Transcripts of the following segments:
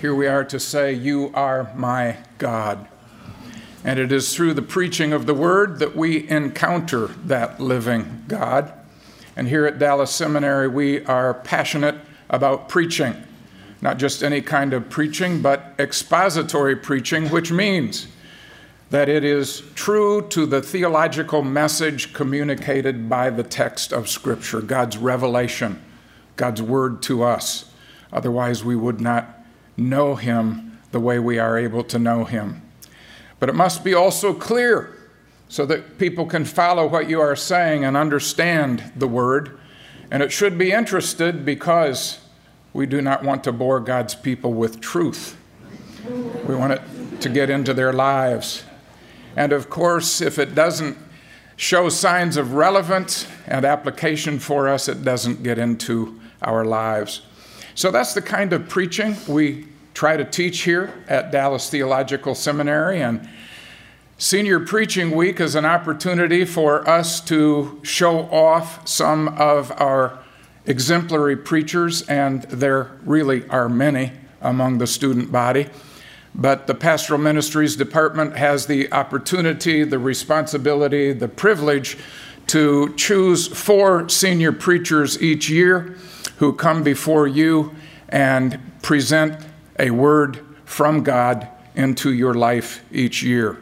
here we are to say, "You are my God." And it is through the preaching of the Word that we encounter that living God. And here at Dallas Seminary, we are passionate about preaching. Not just any kind of preaching, but expository preaching, which means that it is true to the theological message communicated by the text of Scripture, God's revelation, God's word to us. Otherwise, we would not know him the way we are able to know him. But it must be also clear so that people can follow what you are saying and understand the word. And it should be interested because we do not want to bore God's people with truth. We want it to get into their lives. And of course, if it doesn't show signs of relevance and application for us, it doesn't get into our lives. So that's the kind of preaching we try to teach here at Dallas Theological Seminary. And Senior Preaching Week is an opportunity for us to show off some of our exemplary preachers, and there really are many among the student body. But the Pastoral Ministries Department has the opportunity, the responsibility, the privilege to choose 4 senior preachers each year who come before you and present a word from God into your life each year.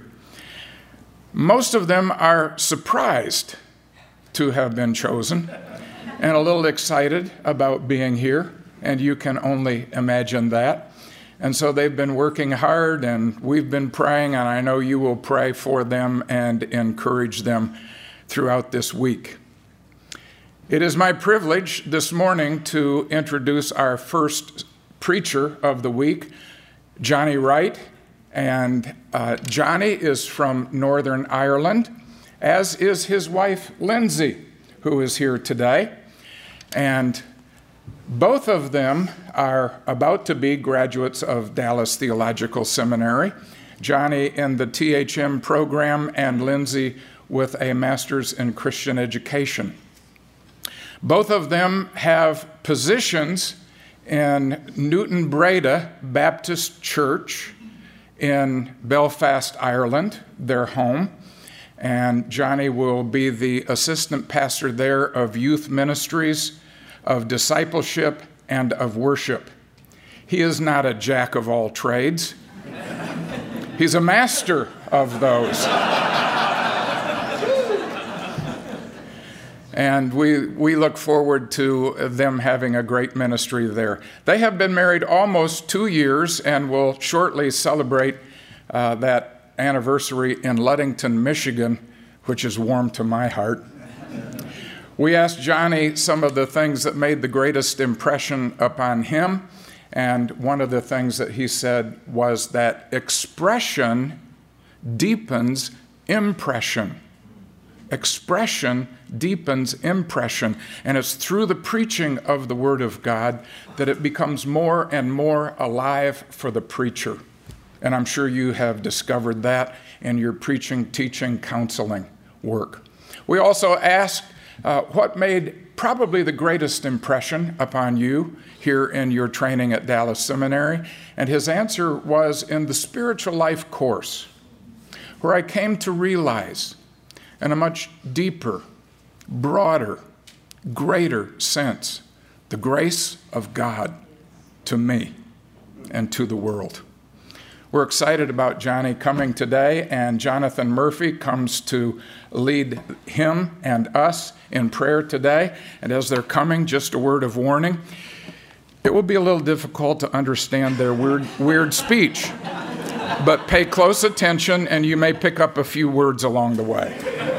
Most of them are surprised to have been chosen and a little excited about being here, and you can only imagine that. And so they've been working hard, and we've been praying, and I know you will pray for them and encourage them throughout this week. It is my privilege this morning to introduce our first preacher of the week, Johnny Wright. And Johnny is from Northern Ireland, as is his wife, Lindsay, who is here today. And both of them are about to be graduates of Dallas Theological Seminary, Johnny in the THM program and Lindsay with a master's in Christian education. Both of them have positions in Newton Breda Baptist Church in Belfast, Ireland, their home. And Johnny will be the assistant pastor there of youth ministries, of discipleship, and of worship. He is not a jack of all trades. He's a master of those. And we look forward to them having a great ministry there. They have been married almost 2 years and will shortly celebrate that anniversary in Ludington, Michigan, which is warm to my heart. We asked Johnny some of the things that made the greatest impression upon him, and one of the things that he said was that expression deepens impression. Expression deepens impression, and it's through the preaching of the Word of God that it becomes more and more alive for the preacher. And I'm sure you have discovered that in your preaching, teaching, counseling work. We also asked what made probably the greatest impression upon you here in your training at Dallas Seminary, and his answer was in the spiritual life course, where I came to realize in a much deeper, broader, greater sense, the grace of God to me and to the world. We're excited about Johnny coming today, and Jonathan Murphy comes to lead him and us in prayer today. And as they're coming, just a word of warning. It will be a little difficult to understand their weird speech, but pay close attention and you may pick up a few words along the way.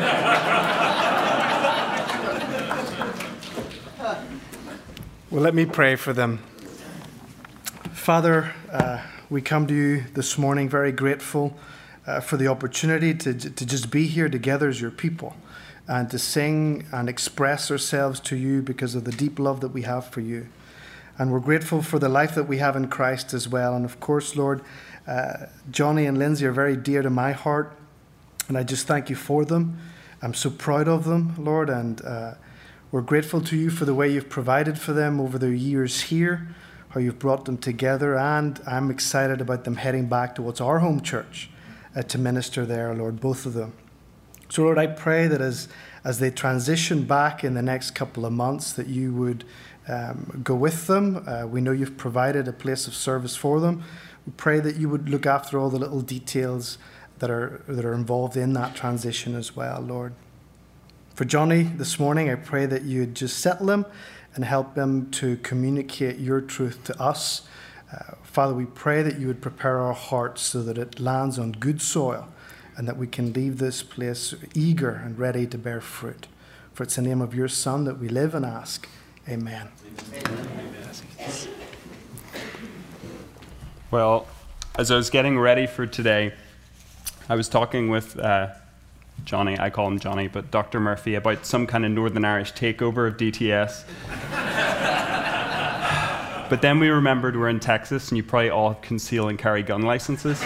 Well, let me pray for them. Father, we come to you this morning very grateful for the opportunity to just be here together as your people and to sing and express ourselves to you because of the deep love that we have for you. And we're grateful for the life that we have in Christ as well. And of course, Lord, Johnny and Lindsay are very dear to my heart, and I just thank you for them. I'm so proud of them, Lord, and we're grateful to you for the way you've provided for them over their years here, how you've brought them together, and I'm excited about them heading back to what's our home church to minister there, Lord, both of them. So, Lord, I pray that as they transition back in the next couple of months, that you would go with them. We know you've provided a place of service for them. We pray that you would look after all the little details that are involved in that transition as well, Lord. For Johnny this morning, I pray that you'd just settle him and help him to communicate your truth to us. Father, we pray that you would prepare our hearts so that it lands on good soil and that we can leave this place eager and ready to bear fruit. For it's in the name of your Son that we live and ask. Amen. Well, as I was getting ready for today, I was talking with Johnny, I call him Johnny, but Dr. Murphy, about some kind of Northern Irish takeover of DTS. But then we remembered we're in Texas, and you probably all have conceal and carry gun licenses.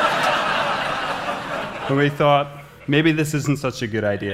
And we thought, maybe this isn't such a good idea.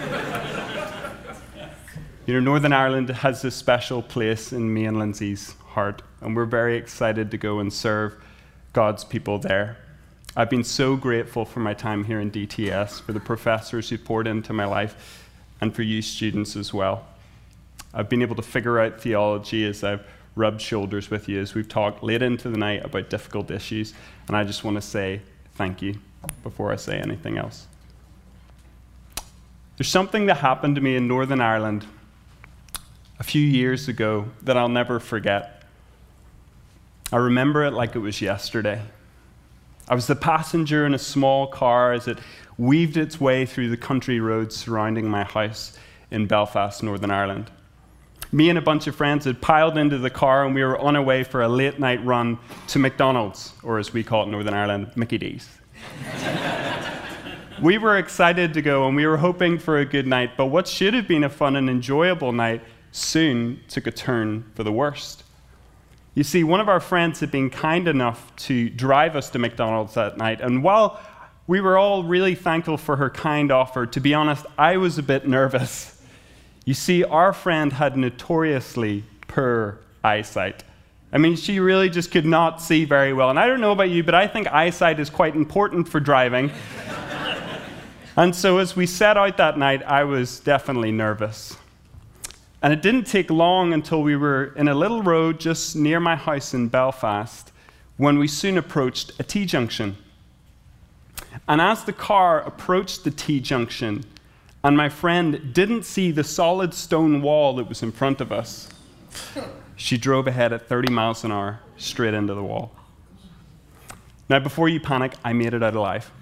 You know, Northern Ireland has this special place in me and Lindsay's heart, and we're very excited to go and serve God's people there. I've been so grateful for my time here in DTS, for the professors who poured into my life, and for you students as well. I've been able to figure out theology as I've rubbed shoulders with you, as we've talked late into the night about difficult issues, and I just want to say thank you before I say anything else. There's something that happened to me in Northern Ireland a few years ago that I'll never forget. I remember it like it was yesterday. I was the passenger in a small car as it weaved its way through the country roads surrounding my house in Belfast, Northern Ireland. Me and a bunch of friends had piled into the car, and we were on our way for a late night run to McDonald's, or as we call it in Northern Ireland, Mickey D's. We were excited to go, and we were hoping for a good night, but what should have been a fun and enjoyable night soon took a turn for the worst. You see, one of our friends had been kind enough to drive us to McDonald's that night, and while we were all really thankful for her kind offer, to be honest, I was a bit nervous. You see, our friend had notoriously poor eyesight. I mean, she really just could not see very well, and I don't know about you, but I think eyesight is quite important for driving. And so as we set out that night, I was definitely nervous. And it didn't take long until we were in a little road just near my house in Belfast when we soon approached a T-junction. And as the car approached the T-junction, and my friend didn't see the solid stone wall that was in front of us, she drove ahead at 30 miles an hour straight into the wall. Now, before you panic, I made it out alive.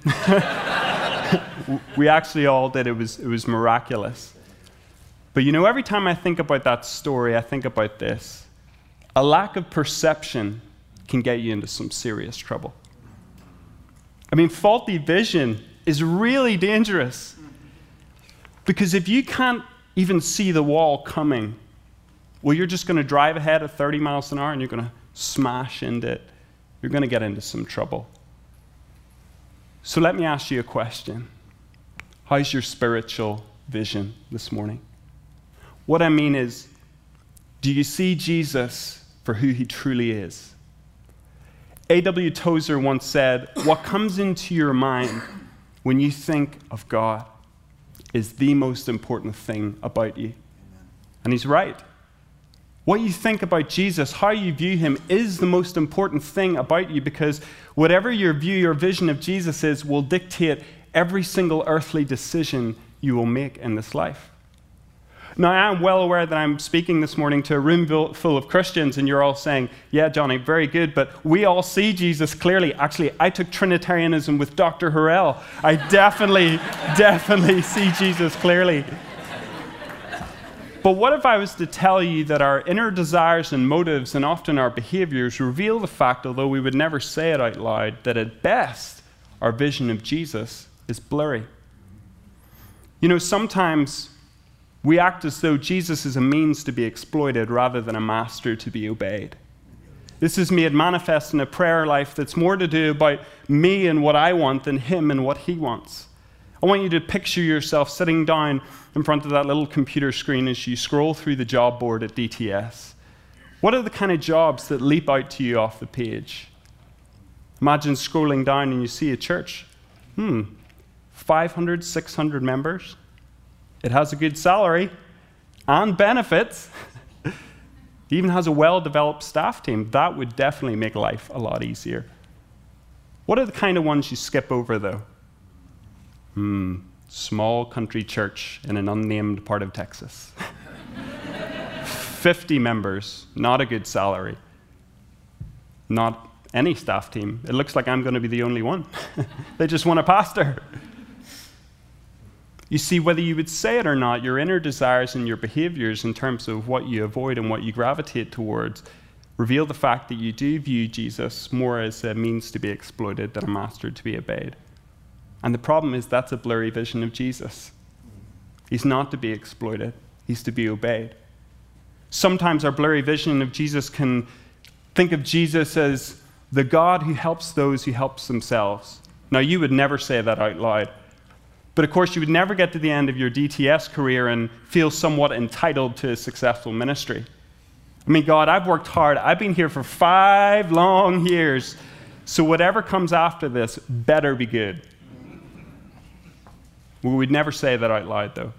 We actually all did. It was miraculous. But you know, every time I think about that story, I think about this. A lack of perception can get you into some serious trouble. I mean, faulty vision is really dangerous. Because if you can't even see the wall coming, well, you're just going to drive ahead at 30 miles an hour and you're going to smash into it. You're going to get into some trouble. So let me ask you a question. How's your spiritual vision this morning? What I mean is, do you see Jesus for who he truly is? A.W. Tozer once said, "What comes into your mind when you think of God is the most important thing about you." And he's right. What you think about Jesus, how you view him, is the most important thing about you, because whatever your view, your vision of Jesus is, will dictate every single earthly decision you will make in this life. Now, I am well aware that I'm speaking this morning to a room full of Christians, and you're all saying, "Yeah, Johnny, very good, but we all see Jesus clearly." Actually, I took Trinitarianism with Dr. Hurrell. I definitely see Jesus clearly. But what if I was to tell you that our inner desires and motives, and often our behaviors, reveal the fact, although we would never say it out loud, that at best, our vision of Jesus is blurry? You know, sometimes we act as though Jesus is a means to be exploited rather than a master to be obeyed. This is made manifest in a prayer life that's more to do about me and what I want than him and what he wants. I want you to picture yourself sitting down in front of that little computer screen as you scroll through the job board at DTS. What are the kind of jobs that leap out to you off the page? Imagine scrolling down and you see a church. 500, 600 members. It has a good salary and benefits. It even has a well-developed staff team. That would definitely make life a lot easier. What are the kind of ones you skip over, though? Small country church in an unnamed part of Texas. 50 members, not a good salary. Not any staff team. It looks like I'm going to be the only one. They just want a pastor. You see, whether you would say it or not, your inner desires and your behaviors in terms of what you avoid and what you gravitate towards reveal the fact that you do view Jesus more as a means to be exploited than a master to be obeyed. And the problem is that's a blurry vision of Jesus. He's not to be exploited. He's to be obeyed. Sometimes our blurry vision of Jesus can think of Jesus as the God who helps those who help themselves. Now, you would never say that out loud. But of course, you would never get to the end of your DTS career and feel somewhat entitled to a successful ministry. I mean, God, I've worked hard. I've been here for 5 long years. So whatever comes after this better be good. We would never say that out loud, though.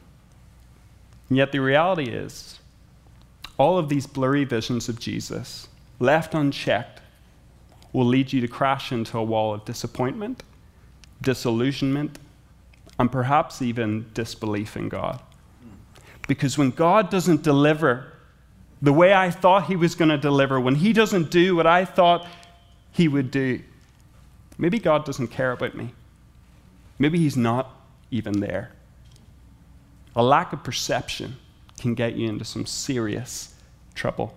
And yet the reality is, all of these blurry visions of Jesus, left unchecked, will lead you to crash into a wall of disappointment, disillusionment, and perhaps even disbelief in God. Because when God doesn't deliver the way I thought he was going to deliver, when he doesn't do what I thought he would do, maybe God doesn't care about me. Maybe he's not even there. A lack of perception can get you into some serious trouble.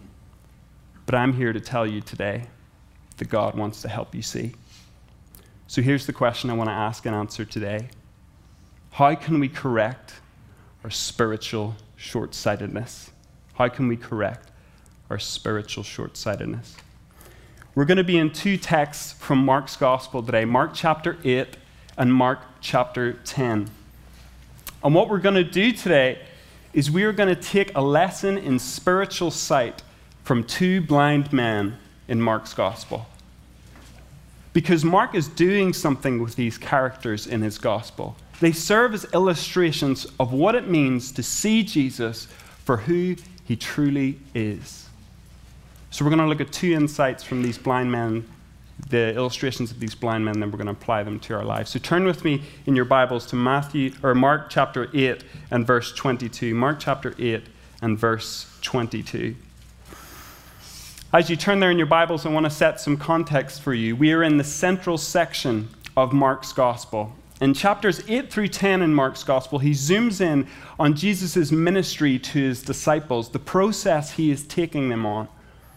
But I'm here to tell you today that God wants to help you see. So here's the question I want to ask and answer today. How can we correct our spiritual short-sightedness? How can we correct our spiritual short-sightedness? We're going to be in 2 texts from Mark's Gospel today, Mark chapter 8 and Mark chapter 10. And what we're going to do today is we are going to take a lesson in spiritual sight from 2 blind men in Mark's Gospel. Because Mark is doing something with these characters in his Gospel. They serve as illustrations of what it means to see Jesus for who he truly is. So we're going to look at 2 insights from these blind men, the illustrations of these blind men, and then we're going to apply them to our lives. So turn with me in your Bibles to Mark chapter 8 and verse 22. Mark chapter 8 and verse 22. As you turn there in your Bibles, I want to set some context for you. We are in the central section of Mark's Gospel. In chapters 8 through 10 in Mark's Gospel, he zooms in on Jesus' ministry to his disciples, the process he is taking them on.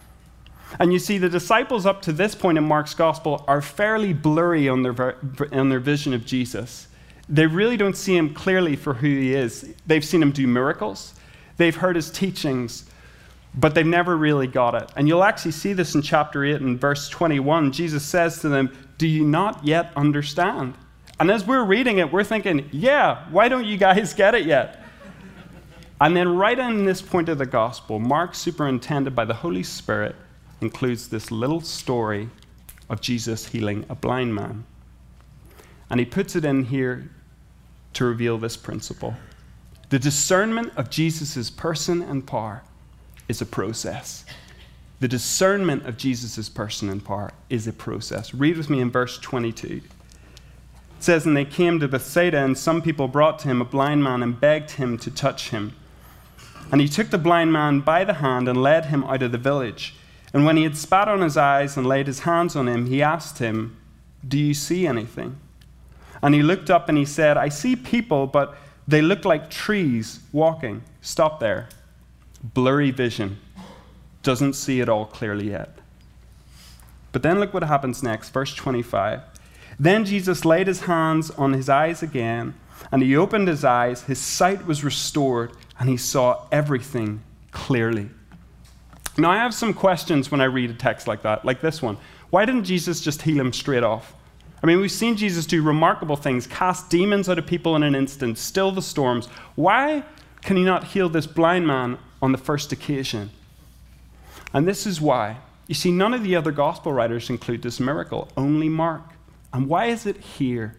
And you see, the disciples up to this point in Mark's Gospel are fairly blurry on their vision of Jesus. They really don't see him clearly for who he is. They've seen him do miracles. They've heard his teachings, but they've never really got it. And you'll actually see this in chapter 8 and verse 21. Jesus says to them, "Do you not yet understand?" And as we're reading it, we're thinking, yeah, why don't you guys get it yet? And then right in this point of the gospel, Mark, superintended by the Holy Spirit, includes this little story of Jesus healing a blind man. And he puts it in here to reveal this principle. The discernment of Jesus' person and power is a process. The discernment of Jesus' person and power is a process. Read with me in verse 22. It says, "And they came to Bethsaida, and some people brought to him a blind man and begged him to touch him. And he took the blind man by the hand and led him out of the village. And when he had spat on his eyes and laid his hands on him, he asked him, 'Do you see anything?' And he looked up and he said, 'I see people, but they look like trees walking.'" Stop there. Blurry vision. Doesn't see it all clearly yet. But then look what happens next, verse 25. "Then Jesus laid his hands on his eyes again, and he opened his eyes. His sight was restored, and he saw everything clearly." Now, I have some questions when I read a text like that, like this one. Why didn't Jesus just heal him straight off? I mean, we've seen Jesus do remarkable things, cast demons out of people in an instant, still the storms. Why can he not heal this blind man on the first occasion? And this is why. You see, none of the other gospel writers include this miracle, only Mark. And why is it here?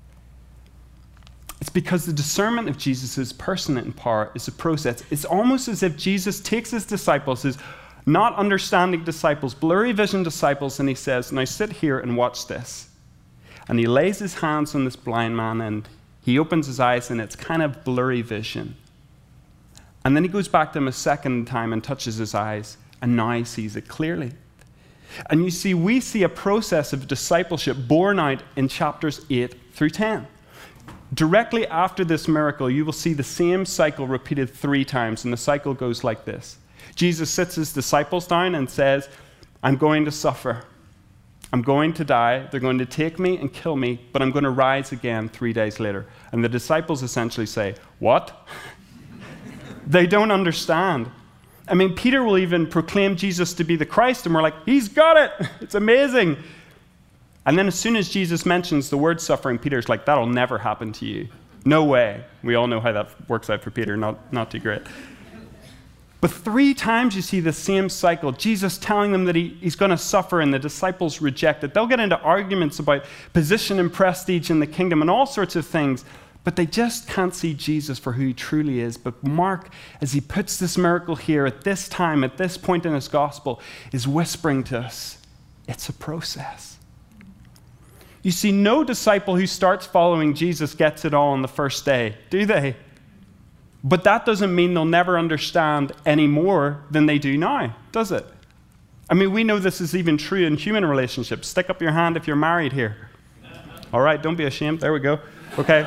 It's because the discernment of Jesus' person and power is a process. It's almost as if Jesus takes his disciples, his not understanding disciples, blurry vision disciples, and he says, now sit here and watch this. And he lays his hands on this blind man and he opens his eyes and it's kind of blurry vision. And then he goes back to him a second time and touches his eyes, and now he sees it clearly. And you see, we see a process of discipleship borne out in chapters 8 through 10. Directly after this miracle, you will see the same cycle repeated 3 times, and the cycle goes like this. Jesus sits his disciples down and says, I'm going to suffer. I'm going to die. They're going to take me and kill me, but I'm going to rise again 3 days later. And the disciples essentially say, what? They don't understand. I mean, Peter will even proclaim Jesus to be the Christ, and we're like, he's got it. It's amazing. And then as soon as Jesus mentions the word suffering, Peter's like, that'll never happen to you. No way. We all know how that works out for Peter. Not too great. But 3 times you see the same cycle. Jesus telling them that he's going to suffer, and the disciples reject it. They'll get into arguments about position and prestige in the kingdom and all sorts of things. But they just can't see Jesus for who he truly is. But Mark, as he puts this miracle here at this time, at this point in his gospel, is whispering to us, it's a process. You see, no disciple who starts following Jesus gets it all on the first day, do they? But that doesn't mean they'll never understand any more than they do now, does it? I mean, we know this is even true in human relationships. Stick up your hand if you're married here. All right, don't be ashamed. There we go. Okay.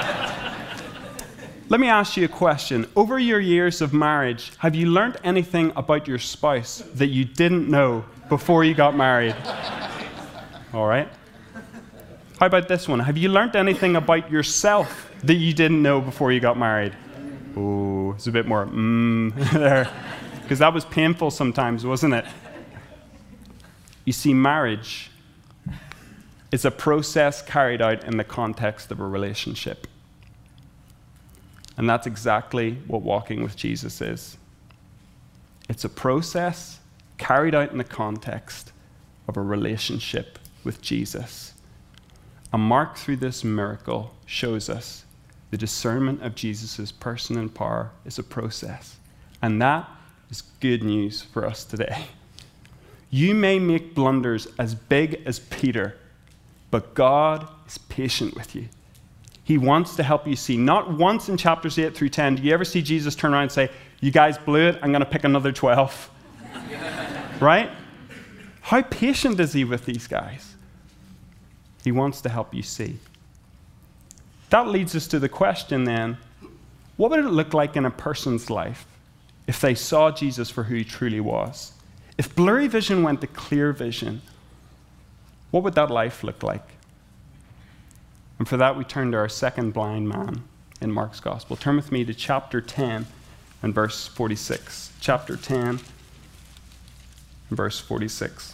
Let me ask you a question. Over your years of marriage, have you learned anything about your spouse that you didn't know before you got married? All right. How about this one? Have you learned anything about yourself that you didn't know before you got married? Oh, it's a bit more there. Because that was painful sometimes, wasn't it? You see, marriage is a process carried out in the context of a relationship. And that's exactly what walking with Jesus is. It's a process carried out in the context of a relationship with Jesus. And Mark, through this miracle, shows us the discernment of Jesus' person and power is a process. And that is good news for us today. You may make blunders as big as Peter, but God is patient with you. He wants to help you see. Not once in chapters 8 through 10 do you ever see Jesus turn around and say, you guys blew it, I'm going to pick another 12. Right? How patient is he with these guys? He wants to help you see. That leads us to the question then, what would it look like in a person's life if they saw Jesus for who he truly was? If blurry vision went to clear vision, what would that life look like? And for that, we turn to our second blind man in Mark's gospel. Turn with me to chapter 10 and verse 46. Chapter 10 and verse 46.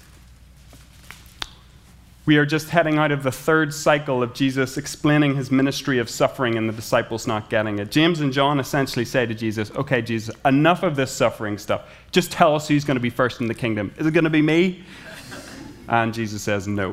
We are just heading out of the 3rd cycle of Jesus explaining his ministry of suffering and the disciples not getting it. James and John essentially say to Jesus, okay, Jesus, enough of this suffering stuff. Just tell us who's going to be first in the kingdom. Is it going to be me? And Jesus says, no.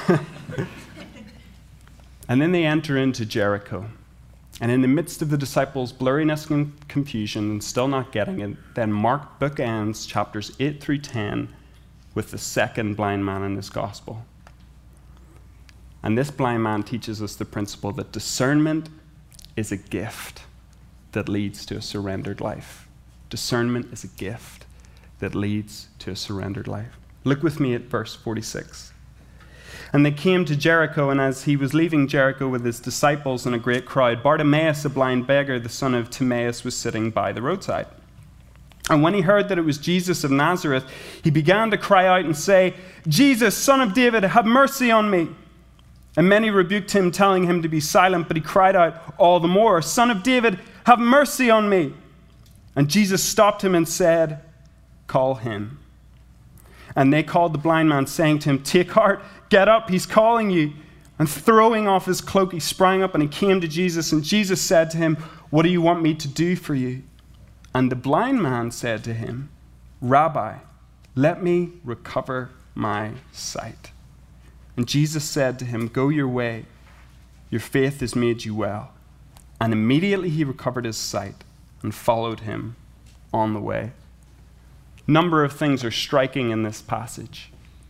And then they enter into Jericho. And in the midst of the disciples' blurriness and confusion and still not getting it, then Mark bookends chapters 8 through 10 with the second blind man in his gospel. And this blind man teaches us the principle that discernment is a gift that leads to a surrendered life. Discernment is a gift that leads to a surrendered life. Look with me at verse 46. And they came to Jericho, and as he was leaving Jericho with his disciples and a great crowd, Bartimaeus, a blind beggar, the son of Timaeus, was sitting by the roadside. And when he heard that it was Jesus of Nazareth, he began to cry out and say, Jesus, son of David, have mercy on me. And many rebuked him, telling him to be silent, but he cried out all the more, Son of David, have mercy on me. And Jesus stopped him and said, call him. And they called the blind man, saying to him, take heart, get up, he's calling you. And throwing off his cloak, he sprang up and he came to Jesus. And Jesus said to him, what do you want me to do for you? And the blind man said to him, Rabbi, let me recover my sight." And Jesus said to him, "Go your way. Your faith has made you well." And immediately he recovered his sight and followed him on the way. Number of things are striking in this passage.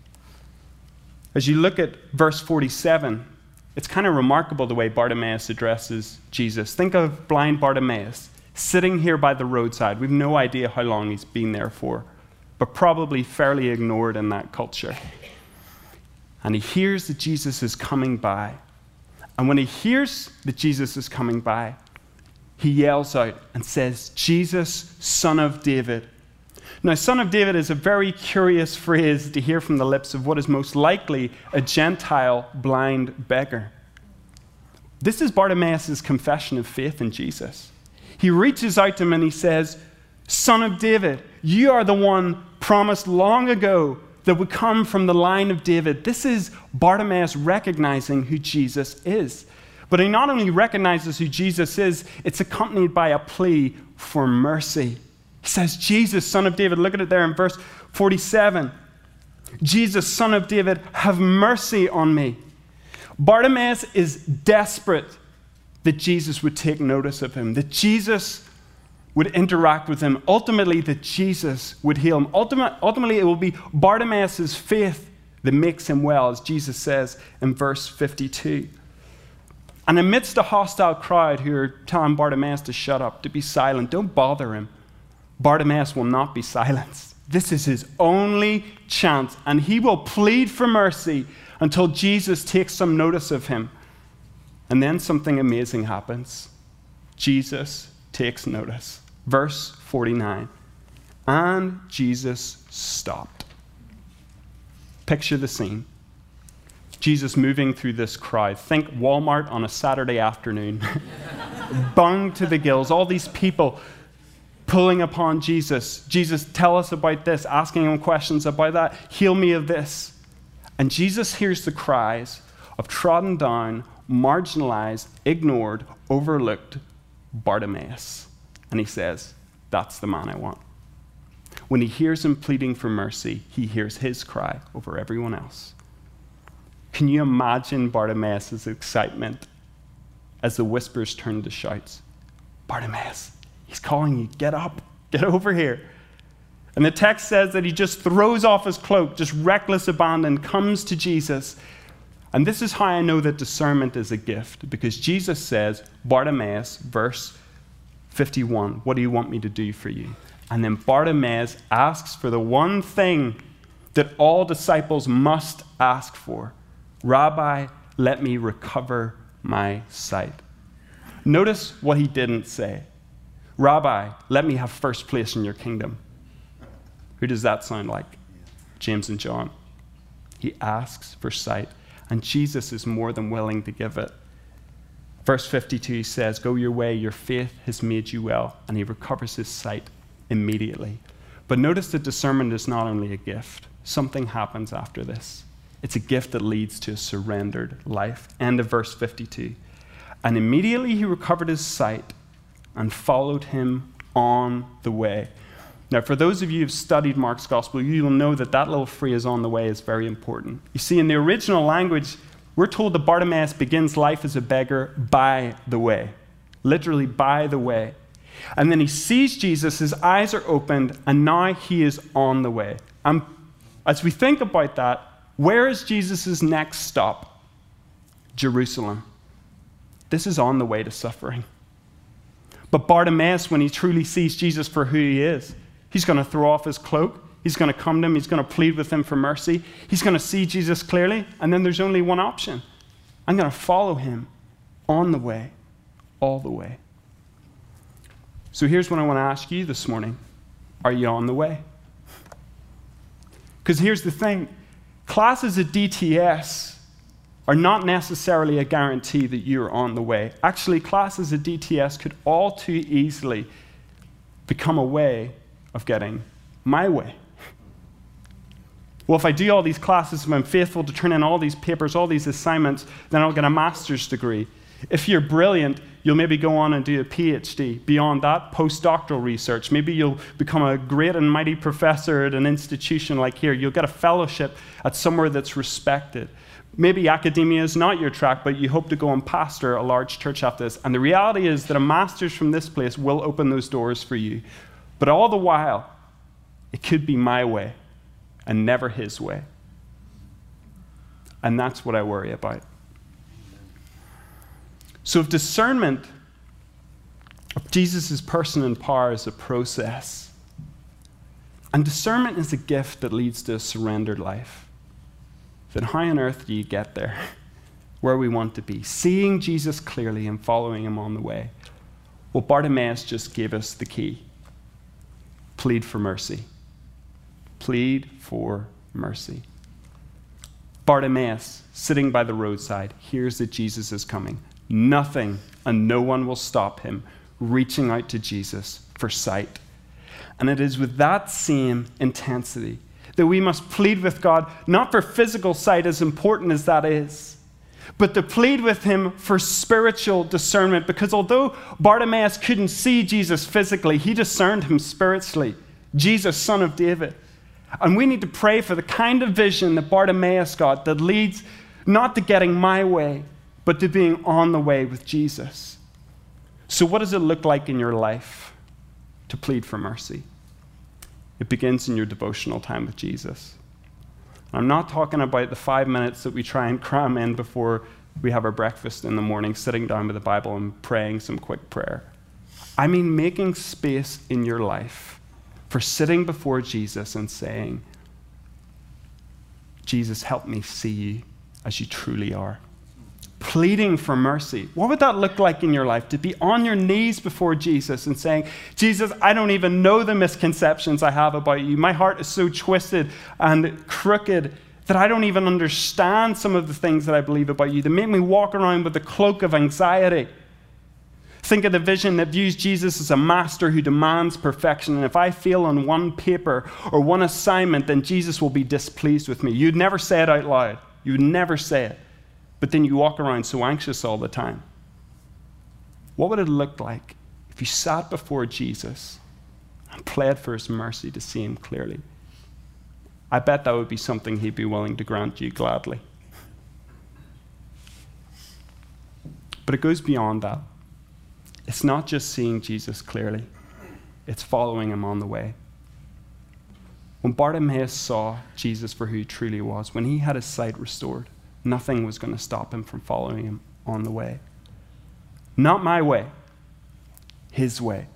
As you look at verse 47, it's kind of remarkable the way Bartimaeus addresses Jesus. Think of blind Bartimaeus sitting here by the roadside. We've no idea how long he's been there for, but probably fairly ignored in that culture. And he hears that Jesus is coming by. And when he hears that Jesus is coming by, he yells out and says, "Jesus, Son of David." Now, Son of David is a very curious phrase to hear from the lips of what is most likely a Gentile blind beggar. This is Bartimaeus' confession of faith in Jesus. He reaches out to him and he says, "Son of David, you are the one promised long ago that would come from the line of David." This is Bartimaeus recognizing who Jesus is. But he not only recognizes who Jesus is, it's accompanied by a plea for mercy. He says, "Jesus, Son of David." Look at it there in verse 47. "Jesus, Son of David, have mercy on me." Bartimaeus is desperate that Jesus would take notice of him, that Jesus would interact with him, ultimately that Jesus would heal him. Ultimately, it will be Bartimaeus' faith that makes him well, as Jesus says in verse 52. And amidst a hostile crowd who are telling Bartimaeus to shut up, to be silent, don't bother him, Bartimaeus will not be silenced. This is his only chance, and he will plead for mercy until Jesus takes some notice of him. And then something amazing happens. Jesus takes notice. Verse 49, and Jesus stopped. Picture the scene. Jesus moving through this crowd. Think Walmart on a Saturday afternoon. Bunged to the gills. All these people pulling upon Jesus. Jesus, tell us about this. Asking him questions about that. Heal me of this. And Jesus hears the cries of trodden down, marginalized, ignored, overlooked Bartimaeus. And he says, "That's the man I want." When he hears him pleading for mercy, he hears his cry over everyone else. Can you imagine Bartimaeus' excitement as the whispers turn to shouts? "Bartimaeus, he's calling you. Get up. Get over here." And the text says that he just throws off his cloak, just reckless abandon, comes to Jesus. And this is how I know that discernment is a gift, because Jesus says, Bartimaeus, verse 51, "What do you want me to do for you?" And then Bartimaeus asks for the one thing that all disciples must ask for. "Rabbi, let me recover my sight." Notice what he didn't say. "Rabbi, let me have first place in your kingdom." Who does that sound like? James and John. He asks for sight, and Jesus is more than willing to give it. Verse 52 says, "Go your way, your faith has made you well," and he recovers his sight immediately. But notice that discernment is not only a gift. Something happens after this. It's a gift that leads to a surrendered life. End of verse 52. "And immediately he recovered his sight and followed him on the way." Now, for those of you who've studied Mark's gospel, you'll know that that little phrase, "on the way," is very important. You see, in the original language, we're told that Bartimaeus begins life as a beggar by the way. Literally, by the way. And then he sees Jesus, his eyes are opened, and now he is on the way. And as we think about that, where is Jesus' next stop? Jerusalem. This is on the way to suffering. But Bartimaeus, when he truly sees Jesus for who he is, he's going to throw off his cloak. He's going to come to him. He's going to plead with him for mercy. He's going to see Jesus clearly. And then there's only one option. I'm going to follow him on the way, all the way. So here's what I want to ask you this morning. Are you on the way? Because here's the thing. Classes at DTS are not necessarily a guarantee that you're on the way. Actually, classes at DTS could all too easily become a way of getting my way. Well, if I do all these classes, if I'm faithful to turn in all these papers, all these assignments, then I'll get a master's degree. If you're brilliant, you'll maybe go on and do a PhD. Beyond that, postdoctoral research. Maybe you'll become a great and mighty professor at an institution like here. You'll get a fellowship at somewhere that's respected. Maybe academia is not your track, but you hope to go and pastor a large church after this. And the reality is that a master's from this place will open those doors for you. But all the while, it could be my way and never his way. And that's what I worry about. So if discernment of Jesus' person and power is a process, and discernment is a gift that leads to a surrendered life, then how on earth do you get there, where we want to be, seeing Jesus clearly and following him on the way? Well, Bartimaeus just gave us the key. Plead for mercy. Plead for mercy. Bartimaeus, sitting by the roadside, hears that Jesus is coming. Nothing and no one will stop him reaching out to Jesus for sight. And it is with that same intensity that we must plead with God, not for physical sight, as important as that is, but to plead with him for spiritual discernment. Because although Bartimaeus couldn't see Jesus physically, he discerned him spiritually. Jesus, son of David. And we need to pray for the kind of vision that Bartimaeus got that leads not to getting my way, but to being on the way with Jesus. So what does it look like in your life to plead for mercy? It begins in your devotional time with Jesus. I'm not talking about the 5 minutes that we try and cram in before we have our breakfast in the morning, sitting down with the Bible and praying some quick prayer. I mean making space in your life for sitting before Jesus and saying, Jesus, help me see you as you truly are. Pleading for mercy. What would that look like in your life? To be on your knees before Jesus and saying, Jesus, I don't even know the misconceptions I have about you. My heart is so twisted and crooked that I don't even understand some of the things that I believe about you, that make me walk around with a cloak of anxiety. Think of the vision that views Jesus as a master who demands perfection. And if I fail on one paper or one assignment, then Jesus will be displeased with me. You'd never say it out loud. You would never say it. But then you walk around so anxious all the time. What would it look like if you sat before Jesus and pled for his mercy to see him clearly? I bet that would be something he'd be willing to grant you gladly. But it goes beyond that. It's not just seeing Jesus clearly. It's following him on the way. When Bartimaeus saw Jesus for who he truly was, when he had his sight restored, nothing was going to stop him from following him on the way. Not my way, his way.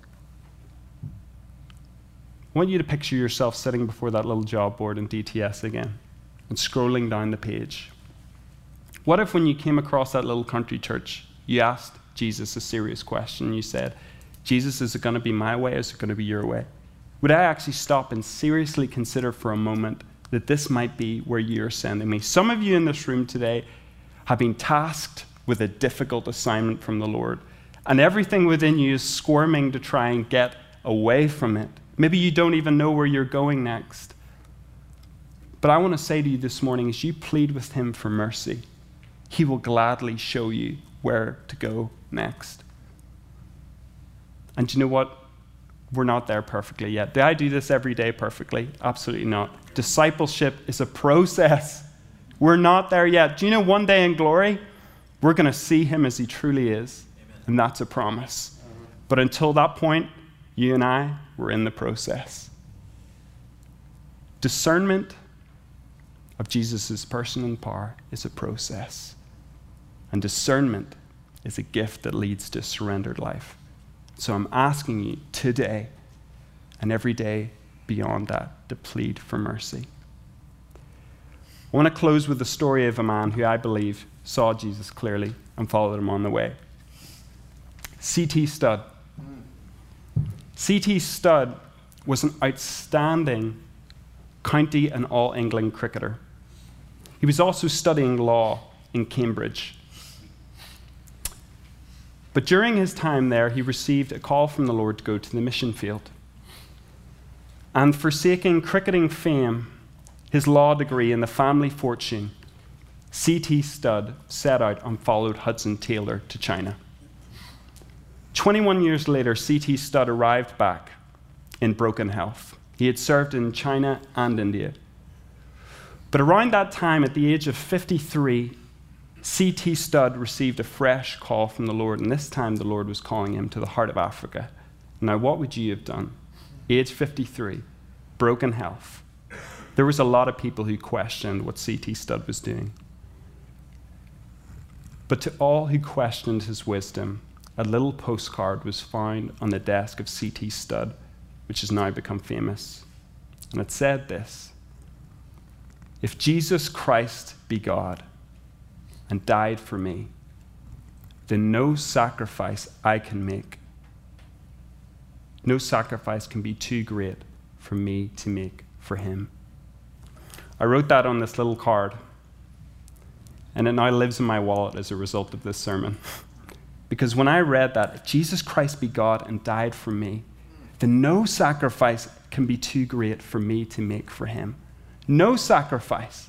I want you to picture yourself sitting before that little job board in DTS again and scrolling down the page. What if when you came across that little country church, you asked Jesus a serious question? You said, Jesus, is it going to be my way or is it going to be your way? Would I actually stop and seriously consider for a moment that this might be where you're sending me? Some of you in this room today have been tasked with a difficult assignment from the Lord, and everything within you is squirming to try and get away from it. Maybe you don't even know where you're going next. But I want to say to you this morning, as you plead with him for mercy, he will gladly show you where to go next. And you know what? We're not there perfectly yet. Do I do this every day perfectly? Absolutely not. Discipleship is a process. We're not there yet. Do you know one day in glory, we're going to see him as he truly is. Amen. And that's a promise. But until that point, you and I, we're in the process. Discernment of Jesus' person and power is a process. And discernment is a gift that leads to a surrendered life. So I'm asking you today and every day beyond that to plead for mercy. I want to close with the story of a man who I believe saw Jesus clearly and followed him on the way. C.T. Studd. C.T. Studd was an outstanding county and all England cricketer. He was also studying law in Cambridge. But during his time there, he received a call from the Lord to go to the mission field. And forsaking cricketing fame, his law degree, and the family fortune, C.T. Studd set out and followed Hudson Taylor to China. 21 years later, C.T. Studd arrived back in broken health. He had served in China and India. But around that time, at the age of 53, C.T. Studd received a fresh call from the Lord, and this time the Lord was calling him to the heart of Africa. Now, what would you have done? Age 53, broken health. There was a lot of people who questioned what C.T. Studd was doing. But to all who questioned his wisdom, a little postcard was found on the desk of C.T. Studd, which has now become famous. And it said this: "If Jesus Christ be God and died for me, then no sacrifice I can make, no sacrifice can be too great for me to make for him." I wrote that on this little card, and it now lives in my wallet as a result of this sermon. Because when I read that, if Jesus Christ be God and died for me, then no sacrifice can be too great for me to make for him. No sacrifice.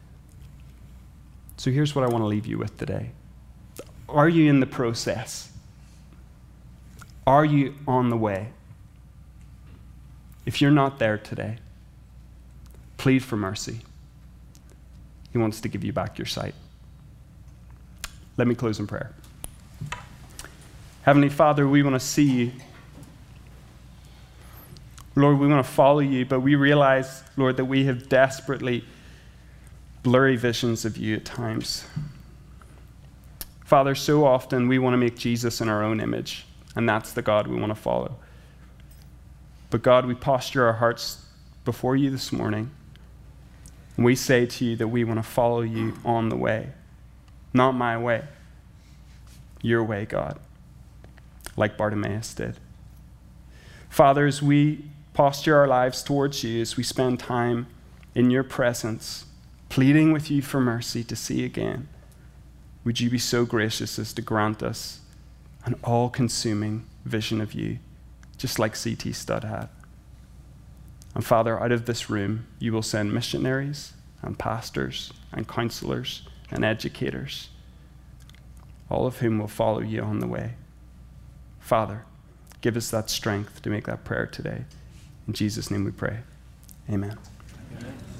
So here's what I want to leave you with today. Are you in the process? Are you on the way? If you're not there today, plead for mercy. He wants to give you back your sight. Let me close in prayer. Heavenly Father, we want to see you. Lord, we want to follow you, but we realize, Lord, that we have desperately blurry visions of you at times. Father, so often we want to make Jesus in our own image, and that's the God we want to follow. But God, we posture our hearts before you this morning, and we say to you that we want to follow you on the way. Not my way, your way, God, like Bartimaeus did. Father, as we posture our lives towards you, as we spend time in your presence, pleading with you for mercy to see again, would you be so gracious as to grant us an all-consuming vision of you, just like C.T. Studd had. And Father, out of this room, you will send missionaries and pastors and counselors and educators, all of whom will follow you on the way. Father, give us that strength to make that prayer today. In Jesus' name we pray. Amen. Amen.